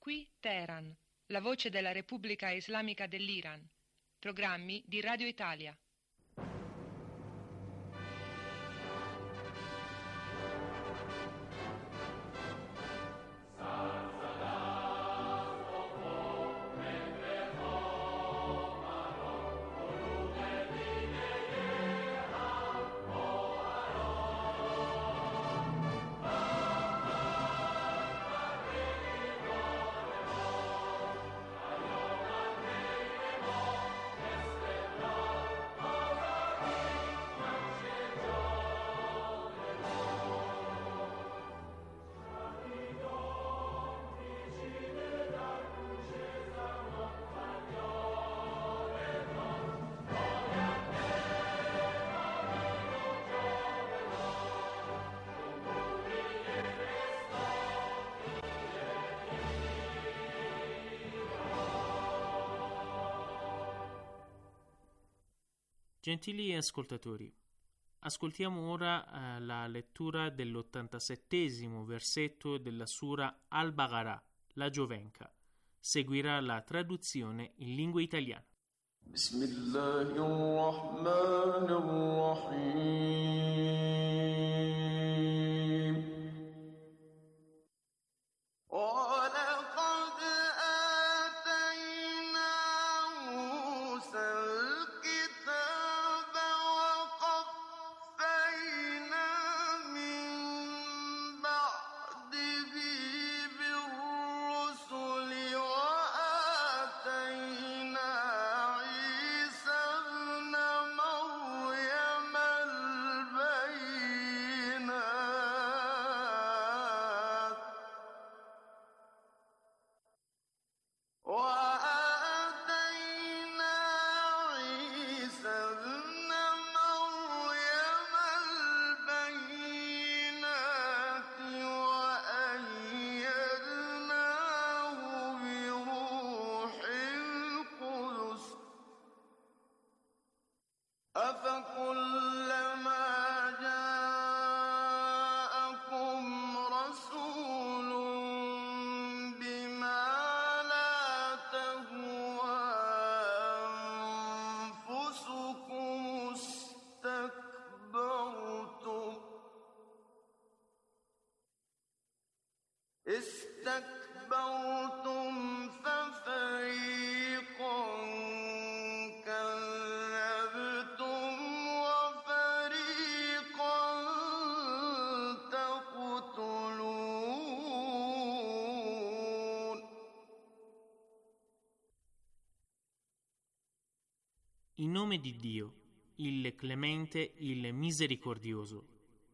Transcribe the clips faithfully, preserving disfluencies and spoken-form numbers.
Qui Teheran, la voce della Repubblica Islamica dell'Iran. Programmi di Radio Italia. Gentili ascoltatori, ascoltiamo ora eh, la lettura dell'ottantasettesimo versetto della Sura Al-Baqarah, la Giovenca. Seguirà la traduzione in lingua italiana. Bismillahirrahmanirrahim. استكبرتم ففريقا كذبتم وفريقا تقتلون. In nome di Dio, il Clemente, il Misericordioso.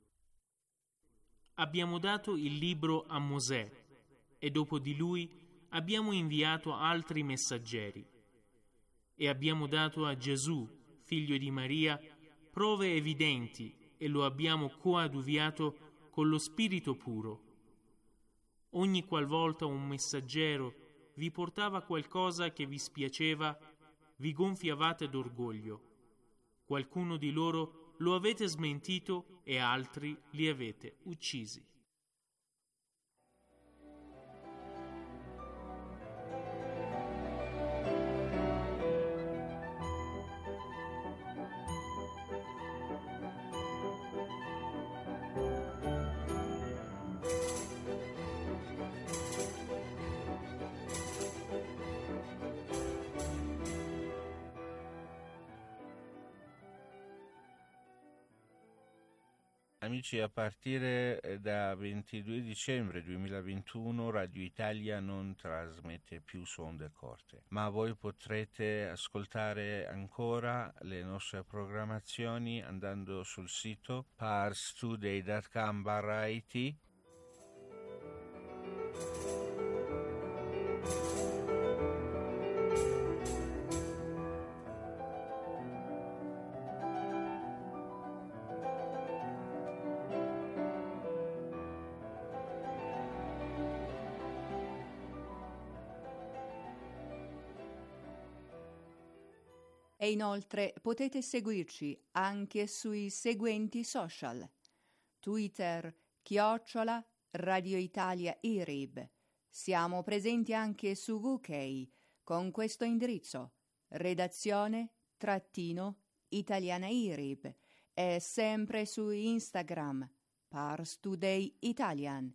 Abbiamo dato il libro a Mosè e dopo di lui abbiamo inviato altri messaggeri e abbiamo dato a Gesù, figlio di Maria, prove evidenti e lo abbiamo coadiuviato con lo Spirito puro. Ogni qualvolta un messaggero vi portava qualcosa che vi spiaceva, vi gonfiavate d'orgoglio. Qualcuno di loro lo avete smentito e altri li avete uccisi. Amici, a partire da ventidue dicembre duemilaventuno Radio Italia non trasmette più su onde corte, ma voi potrete ascoltare ancora le nostre programmazioni andando sul sito parstoday punto com barra it. E inoltre potete seguirci anche sui seguenti social: Twitter chiocciola Radio Italia I R I B, Siamo presenti anche su V K con questo indirizzo: redazione trattino Italiana I R I B, e sempre su Instagram Pars Today Italian.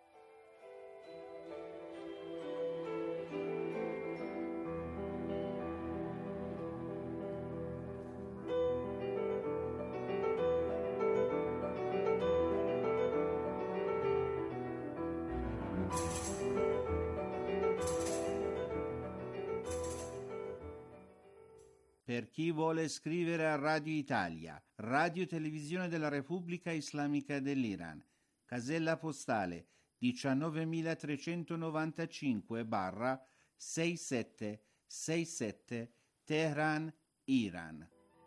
Per chi vuole scrivere a Radio Italia, Radio Televisione della Repubblica Islamica dell'Iran, casella postale diciannovemilatrecentonovantacinque sessantasette Teheran, Iran.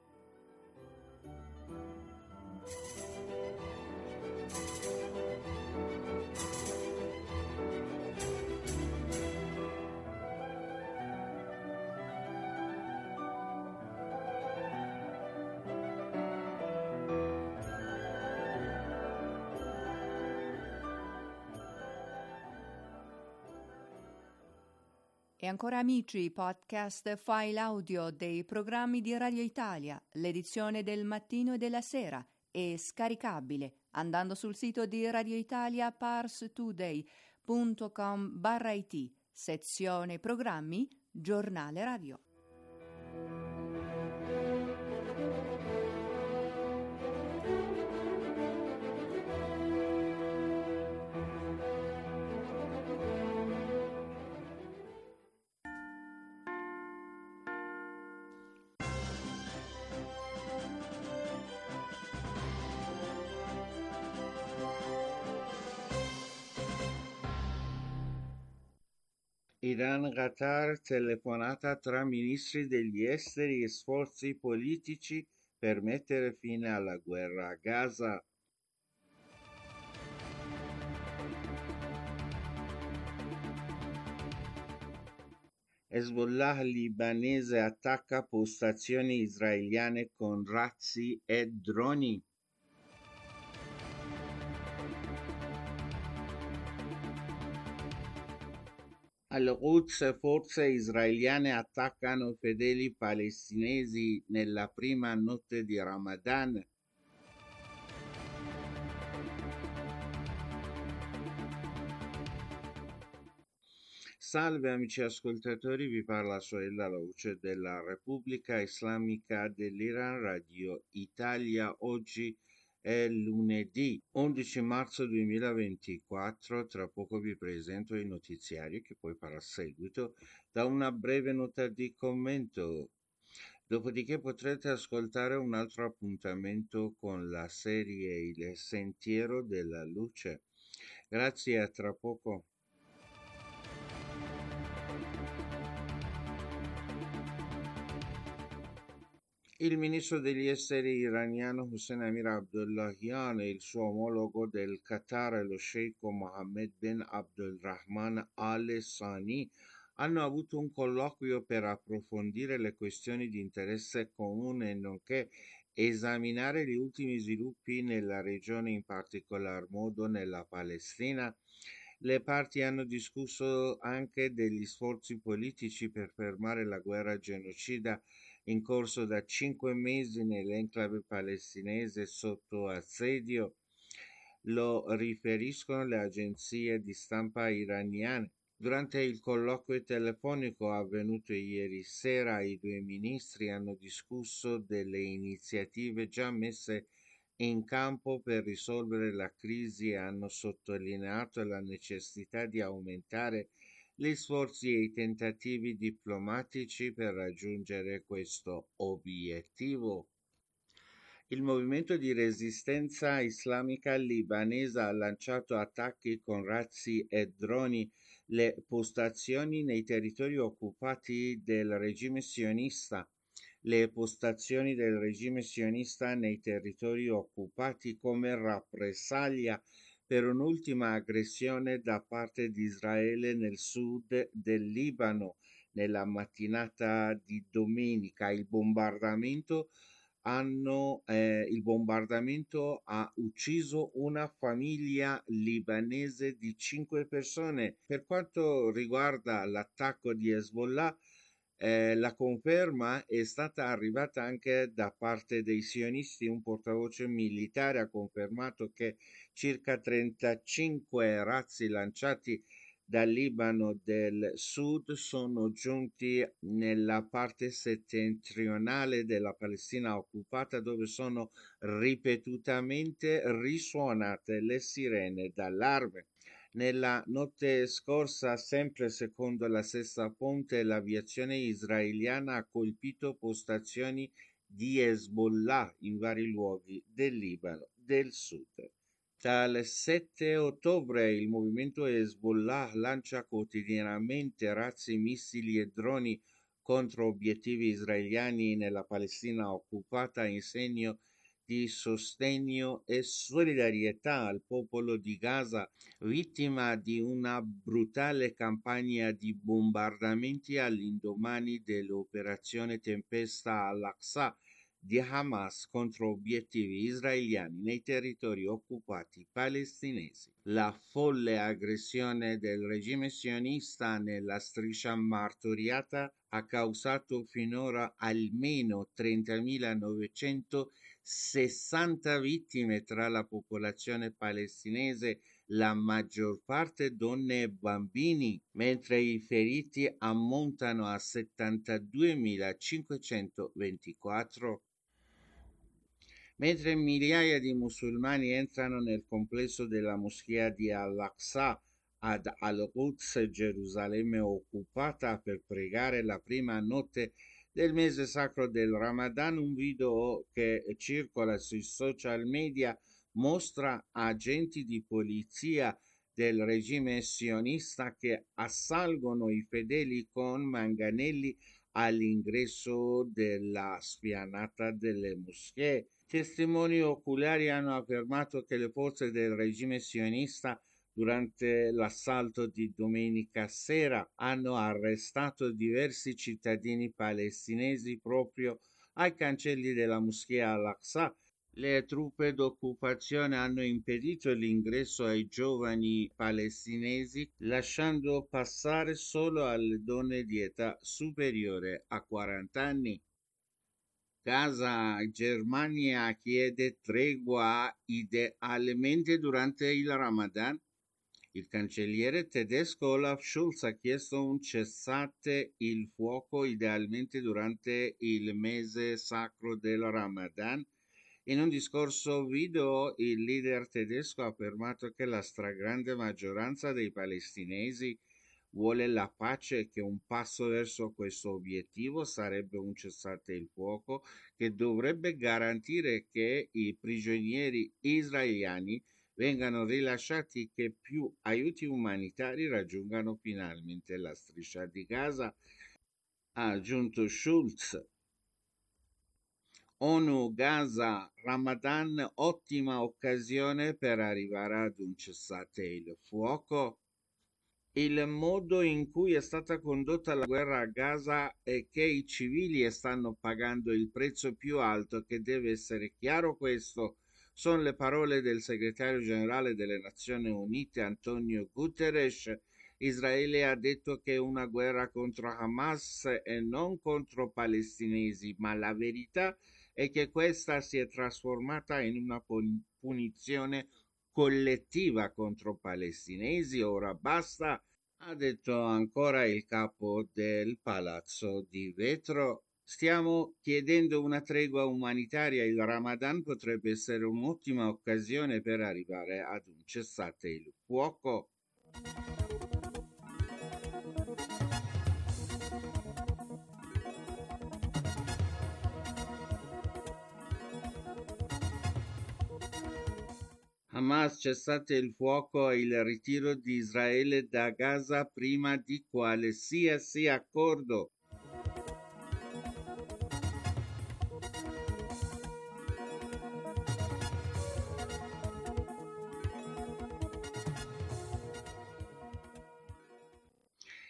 E ancora amici, podcast file audio dei programmi di Radio Italia, l'edizione del mattino e della sera, è scaricabile andando sul sito di Radio Italia parstoday punto com barra it, sezione programmi, giornale radio. Iran-Qatar, telefonata tra ministri degli esteri e sforzi politici per mettere fine alla guerra a Gaza. Hezbollah libanese attacca postazioni israeliane con razzi e droni. Al-Quds, forze israeliane attaccano fedeli palestinesi nella prima notte di Ramadan. Salve amici ascoltatori, vi parla Soella, la voce della Repubblica Islamica dell'Iran, Radio Italia. Oggi è lunedì undici marzo duemilaventiquattro, tra poco vi presento il notiziario che poi farà seguito da una breve nota di commento. Dopodiché potrete ascoltare un altro appuntamento con la serie Il Sentiero della Luce. Grazie, a tra poco. Il ministro degli esteri iraniano Hossein Amir Abdollahian e il suo omologo del Qatar, lo sceicco Mohammed bin Abdulrahman Al Thani, hanno avuto un colloquio per approfondire le questioni di interesse comune, nonché esaminare gli ultimi sviluppi nella regione, in particolar modo nella Palestina. Le parti hanno discusso anche degli sforzi politici per fermare la guerra genocida in corso da cinque mesi nell'enclave palestinese sotto assedio. Lo riferiscono le agenzie di stampa iraniane. Durante il colloquio telefonico avvenuto ieri sera, i due ministri hanno discusso delle iniziative già messe in campo per risolvere la crisi e hanno sottolineato la necessità di aumentare gli sforzi e i tentativi diplomatici per raggiungere questo obiettivo. Il movimento di resistenza islamica libanese ha lanciato attacchi con razzi e droni le postazioni nei territori occupati del regime sionista. Le postazioni del regime sionista nei territori occupati come rappresaglia per un'ultima aggressione da parte di Israele nel sud del Libano. Nella mattinata di domenica il bombardamento hanno, eh, il bombardamento ha ucciso una famiglia libanese di cinque persone. Per quanto riguarda l'attacco di Hezbollah, eh, la conferma è stata arrivata anche da parte dei sionisti. Un portavoce militare ha confermato che circa trentacinque razzi lanciati dal Libano del Sud sono giunti nella parte settentrionale della Palestina occupata, dove sono ripetutamente risuonate le sirene d'allarme. Nella notte scorsa, sempre secondo la stessa fonte, l'aviazione israeliana ha colpito postazioni di Hezbollah in vari luoghi del Libano del Sud. Dal sette ottobre il movimento Hezbollah lancia quotidianamente razzi, missili e droni contro obiettivi israeliani nella Palestina occupata in segno di sostegno e solidarietà al popolo di Gaza, vittima di una brutale campagna di bombardamenti all'indomani dell'operazione Tempesta al-Aqsa di Hamas contro obiettivi israeliani nei territori occupati palestinesi. La folle aggressione del regime sionista nella striscia martoriata ha causato finora almeno trentamillenovecentosessanta vittime tra la popolazione palestinese, la maggior parte donne e bambini, mentre i feriti ammontano a settantaduemilacinquecentoventiquattro. Mentre migliaia di musulmani entrano nel complesso della moschea di Al-Aqsa ad Al-Quds, Gerusalemme occupata, per pregare la prima notte del mese sacro del Ramadan, un video che circola sui social media mostra agenti di polizia del regime sionista che assalgono i fedeli con manganelli all'ingresso della spianata delle moschee. Testimoni oculari hanno affermato che le forze del regime sionista durante l'assalto di domenica sera hanno arrestato diversi cittadini palestinesi proprio ai cancelli della moschea Al-Aqsa. Le truppe d'occupazione hanno impedito l'ingresso ai giovani palestinesi, lasciando passare solo alle donne di età superiore a quaranta anni. Gaza, Germania chiede tregua idealmente durante il Ramadan. Il cancelliere tedesco Olaf Scholz ha chiesto un cessate il fuoco idealmente durante il mese sacro del Ramadan. In un discorso video il leader tedesco ha affermato che la stragrande maggioranza dei palestinesi vuole la pace e che un passo verso questo obiettivo sarebbe un cessate il fuoco che dovrebbe garantire che i prigionieri israeliani vengano rilasciati e che più aiuti umanitari raggiungano finalmente la striscia di Gaza, ha aggiunto Schulz. ONU, Gaza, Ramadan, ottima occasione per arrivare ad un cessate il fuoco. Il modo in cui è stata condotta la guerra a Gaza è che i civili stanno pagando il prezzo più alto, che deve essere chiaro questo. Sono le parole del segretario generale delle Nazioni Unite Antonio Guterres. Israele ha detto che è una guerra contro Hamas e non contro palestinesi, ma la verità è che questa si è trasformata in una punizione collettiva contro palestinesi. Ora basta, ha detto ancora il capo del Palazzo di Vetro. Stiamo chiedendo una tregua umanitaria. Il Ramadan potrebbe essere un'ottima occasione per arrivare ad un cessate il fuoco. Hamas, cessate il fuoco e il ritiro di Israele da Gaza prima di qualsiasi accordo.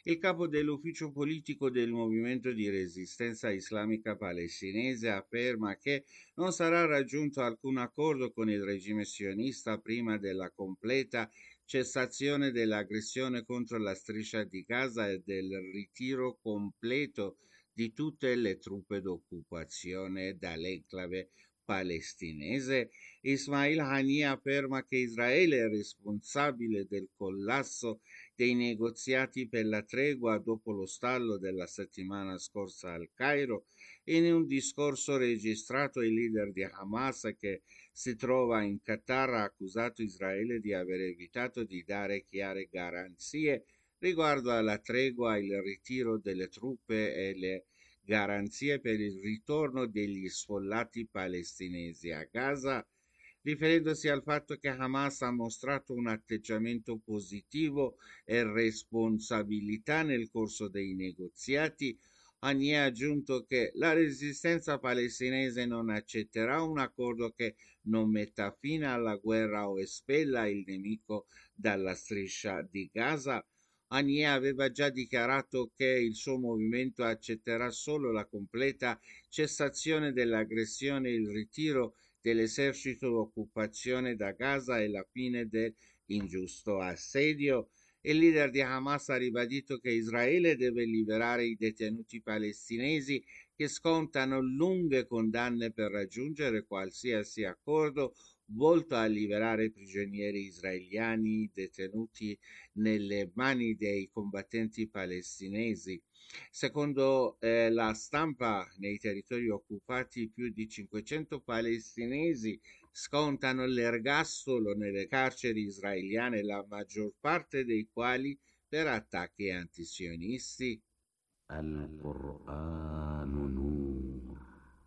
Il capo dell'ufficio politico del movimento di resistenza islamica palestinese afferma che non sarà raggiunto alcun accordo con il regime sionista prima della completa cessazione dell'aggressione contro la striscia di Gaza e del ritiro completo di tutte le truppe d'occupazione dall'enclave palestinese. Ismail Haniyeh afferma che Israele è responsabile del collasso dei negoziati per la tregua dopo lo stallo della settimana scorsa al Cairo. In un discorso registrato, il leader di Hamas, che si trova in Qatar, ha accusato Israele di aver evitato di dare chiare garanzie riguardo alla tregua, il ritiro delle truppe e le garanzie per il ritorno degli sfollati palestinesi a Gaza. Riferendosi al fatto che Hamas ha mostrato un atteggiamento positivo e responsabilità nel corso dei negoziati, Haniyeh ha aggiunto che la resistenza palestinese non accetterà un accordo che non metta fine alla guerra o espella il nemico dalla striscia di Gaza. Haniyeh aveva già dichiarato che il suo movimento accetterà solo la completa cessazione dell'aggressione e il ritiro dell'esercito d'occupazione da Gaza e la fine dell'ingiusto assedio. Il leader di Hamas ha ribadito che Israele deve liberare i detenuti palestinesi che scontano lunghe condanne per raggiungere qualsiasi accordo volto a liberare prigionieri israeliani detenuti nelle mani dei combattenti palestinesi. Secondo eh, la stampa, nei territori occupati più di cinquecento palestinesi scontano l'ergastolo nelle carceri israeliane, la maggior parte dei quali per attacchi antisionisti. Al-Qur'an nur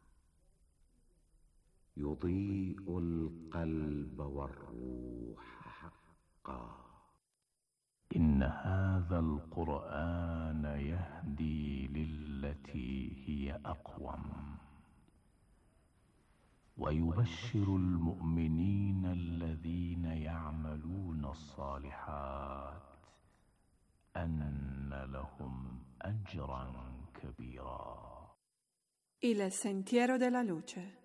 yudhi'u al-qalba war-ruh haqqan. إن هذا القرآن يهدي للتي هي أقوم ويبشر المؤمنين الذين يعملون الصالحات أن لهم أجرا كبيرا. Il sentiero della luce.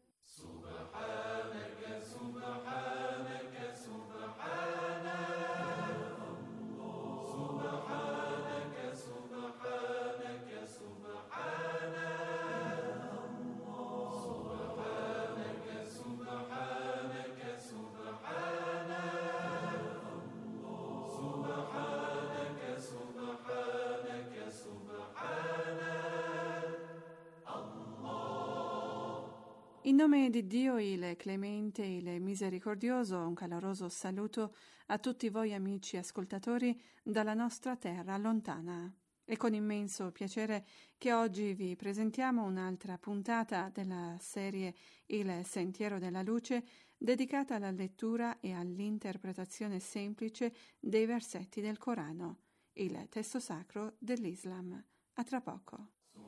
In nome di Dio, il clemente e il misericordioso, un caloroso saluto a tutti voi amici ascoltatori dalla nostra terra lontana. È con immenso piacere che oggi vi presentiamo un'altra puntata della serie Il Sentiero della Luce, dedicata alla lettura e all'interpretazione semplice dei versetti del Corano, il testo sacro dell'Islam. A tra poco.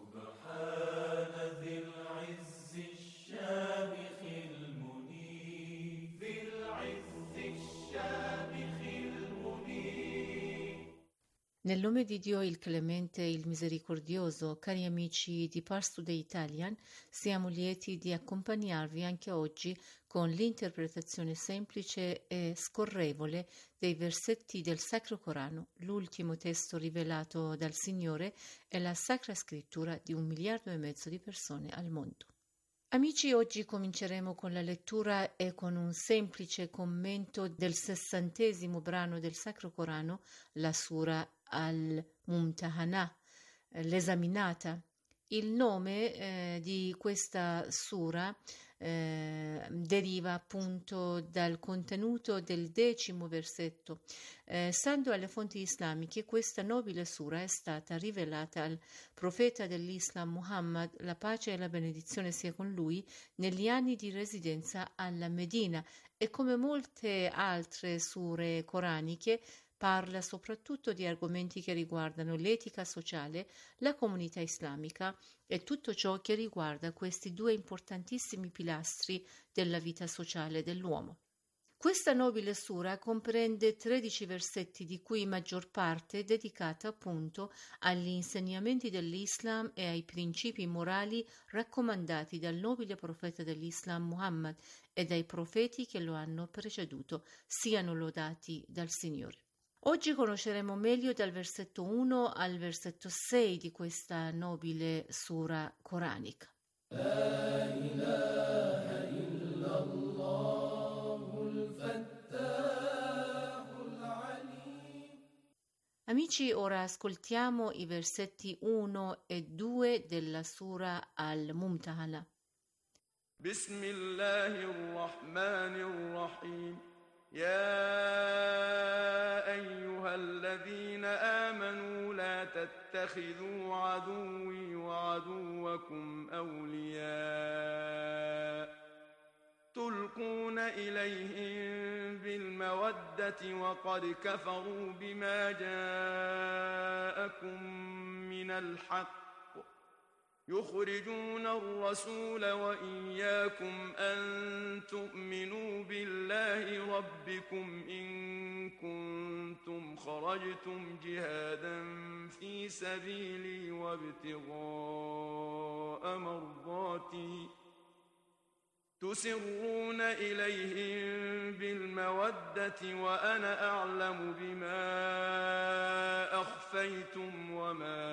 Nel nome di Dio, il clemente e il misericordioso, cari amici di Pars Today Italian, siamo lieti di accompagnarvi anche oggi con l'interpretazione semplice e scorrevole dei versetti del Sacro Corano, l'ultimo testo rivelato dal Signore e la Sacra Scrittura di un miliardo e mezzo di persone al mondo. Amici, oggi cominceremo con la lettura e con un semplice commento del sessantesimo brano del Sacro Corano, la Sura al-Mumtahana, l'esaminata. Il nome eh, di questa sura eh, deriva appunto dal contenuto del decimo versetto. Eh, stando alle fonti islamiche, questa nobile sura è stata rivelata al profeta dell'Islam Muhammad, la pace e la benedizione sia con lui, negli anni di residenza alla Medina, e come molte altre sure coraniche parla soprattutto di argomenti che riguardano l'etica sociale, la comunità islamica e tutto ciò che riguarda questi due importantissimi pilastri della vita sociale dell'uomo. Questa nobile sura comprende tredici versetti, di cui maggior parte dedicata appunto agli insegnamenti dell'Islam e ai principi morali raccomandati dal nobile profeta dell'Islam Muhammad e dai profeti che lo hanno preceduto, siano lodati dal Signore. Oggi conosceremo meglio dal versetto uno al versetto sei di questa nobile sura coranica. La ilaha illallahul fattahul alim. Amici, ora ascoltiamo i versetti uno e due della sura Al-Mumtahala. Bismillahirrahmanirrahim. يا أيها الذين آمنوا لا تتخذوا عدوي وعدوكم أولياء تلقون إليهم بالمودة وقد كفروا بما جاءكم من الحق يخرجون الرسول وإياكم أن تؤمنوا بالله ربكم إن كنتم خرجتم جهادا في سبيلي وابتغاء مرضاتي تسرون إليهم بالمودة وأنا أعلم بما أخفيتم وما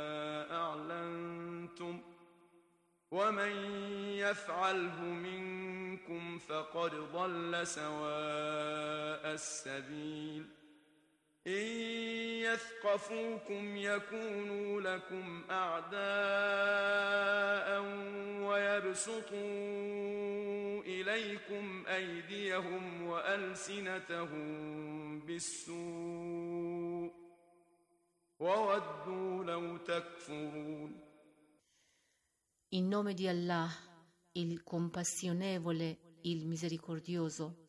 أعلنتم ومن يفعله منكم فقد ضل سواء السبيل إن يثقفوكم يكونوا لكم أعداء ويبسطوا إليكم أيديهم وألسنتهم بالسوء وودوا لو تكفرون. In nome di Allah, il compassionevole, il misericordioso.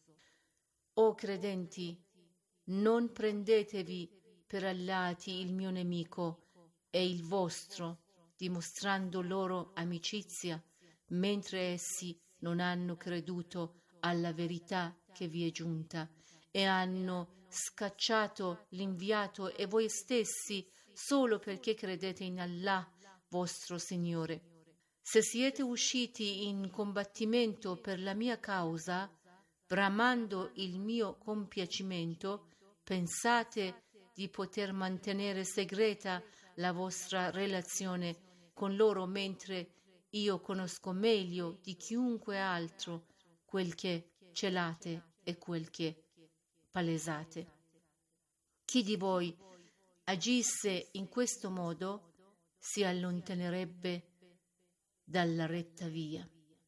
O credenti, non prendetevi per allati il mio nemico e il vostro, dimostrando loro amicizia, mentre essi non hanno creduto alla verità che vi è giunta e hanno scacciato l'inviato e voi stessi solo perché credete in Allah, vostro Signore. Se siete usciti in combattimento per la mia causa, bramando il mio compiacimento, pensate di poter mantenere segreta la vostra relazione con loro, mentre io conosco meglio di chiunque altro quel che celate e quel che palesate. Chi di voi agisse in questo modo si allontanerebbe dalla retta via.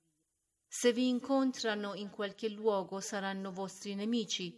Se vi incontrano in qualche luogo saranno vostri nemici,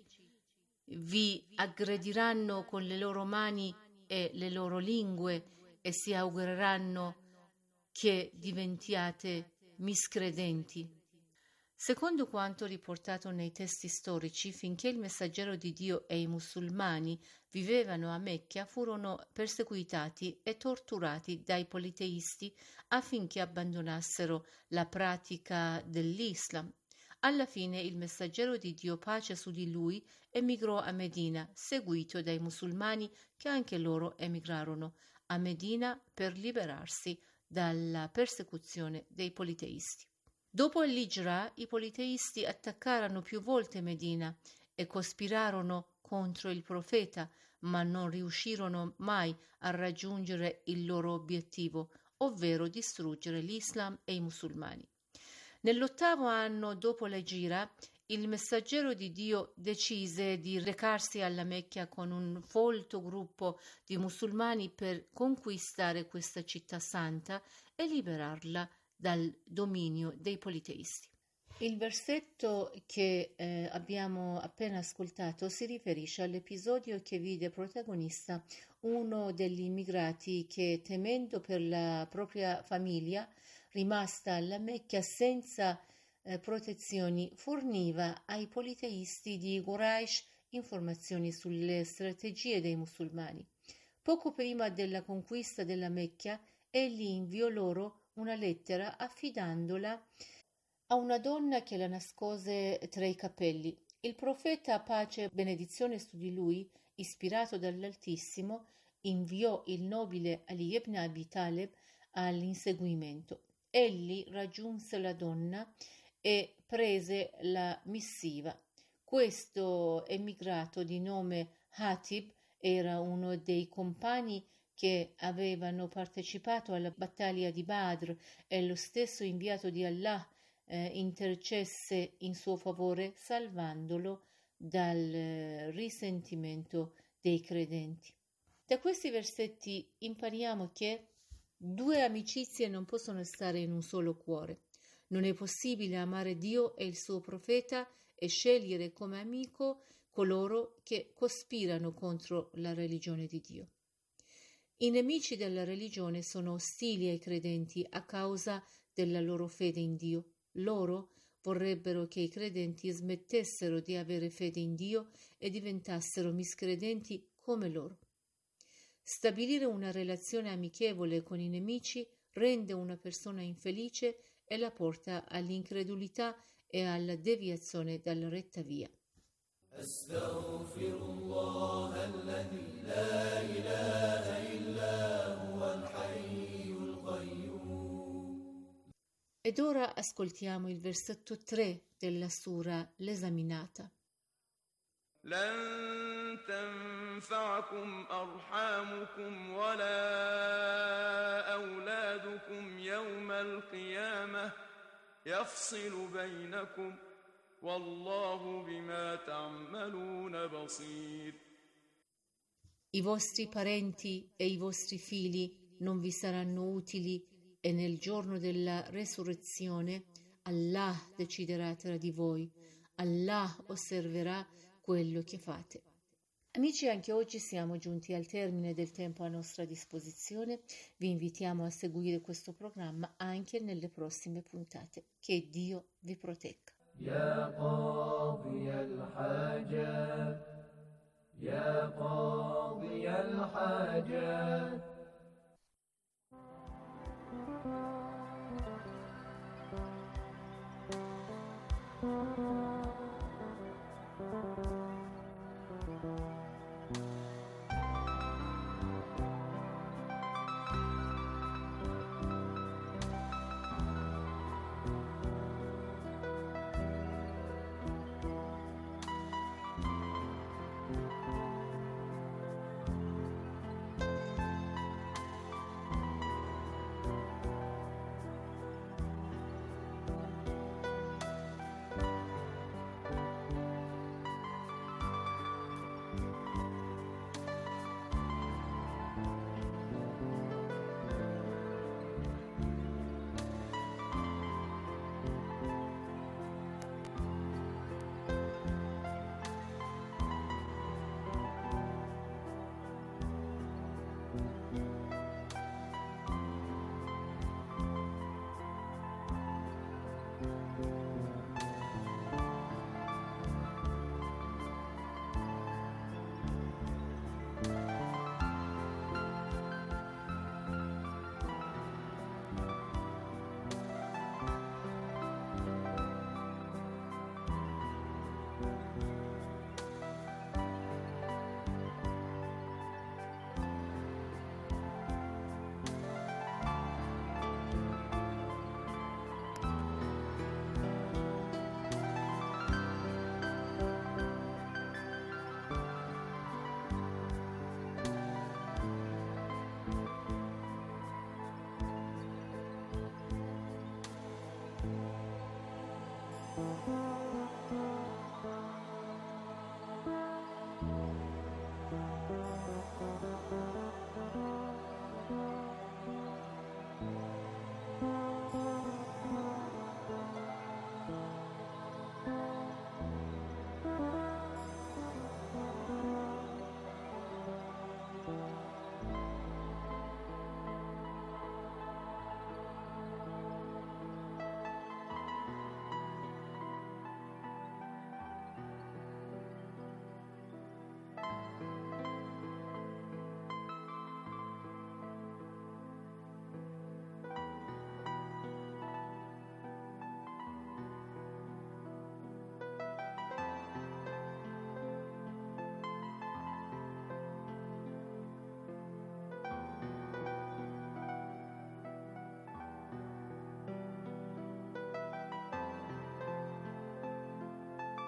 vi aggrediranno con le loro mani e le loro lingue e si augureranno che diventiate miscredenti. Secondo quanto riportato nei testi storici, finché il messaggero di Dio e i musulmani vivevano a Mecca, furono perseguitati e torturati dai politeisti affinché abbandonassero la pratica dell'Islam. Alla fine il messaggero di Dio, pace su di lui, emigrò a Medina, seguito dai musulmani che anche loro emigrarono a Medina per liberarsi dalla persecuzione dei politeisti. Dopo l'Hijra, i politeisti attaccarono più volte Medina e cospirarono contro il profeta, ma non riuscirono mai a raggiungere il loro obiettivo, ovvero distruggere l'Islam e i musulmani. Nell'ottavo anno dopo l'Hijra, il messaggero di Dio decise di recarsi alla Mecca con un folto gruppo di musulmani per conquistare questa città santa e liberarla dal dominio dei politeisti. Il versetto che eh, abbiamo appena ascoltato si riferisce all'episodio che vide protagonista uno degli immigrati che, temendo per la propria famiglia rimasta alla Mecca senza eh, protezioni, forniva ai politeisti di Quraysh informazioni sulle strategie dei musulmani. Poco prima della conquista della Mecca, egli inviò loro una lettera affidandola a una donna che la nascose tra i capelli. Il profeta, pace e benedizione su di lui, ispirato dall'Altissimo, inviò il nobile Ali ibn Abi Talib all'inseguimento. Egli raggiunse la donna e prese la missiva. Questo emigrato di nome Hatib era uno dei compagni che avevano partecipato alla battaglia di Badr e lo stesso inviato di Allah eh, intercesse in suo favore salvandolo dal eh, risentimento dei credenti. Da questi versetti impariamo che due amicizie non possono stare in un solo cuore. Non è possibile amare Dio e il suo profeta e scegliere come amico coloro che cospirano contro la religione di Dio. I nemici della religione sono ostili ai credenti a causa della loro fede in Dio. Loro vorrebbero che i credenti smettessero di avere fede in Dio e diventassero miscredenti come loro. Stabilire una relazione amichevole con i nemici rende una persona infelice e la porta all'incredulità e alla deviazione dalla retta via. Ed ora ascoltiamo il versetto tre della sura l'esaminata. لن تنفعكم أرحامكم ولا أولادكم يوم القيامة يفصل بينكم والله بما تعملون بصير. I vostri parenti e i vostri figli non vi saranno utili e nel giorno della resurrezione Allah deciderà tra di voi. Allah osserverà quello che fate. Amici, anche oggi siamo giunti al termine del tempo a nostra disposizione. Vi invitiamo a seguire questo programma anche nelle prossime puntate. Che Dio vi protegga. Ya qadi al-hajat, ya qadi al-hajat.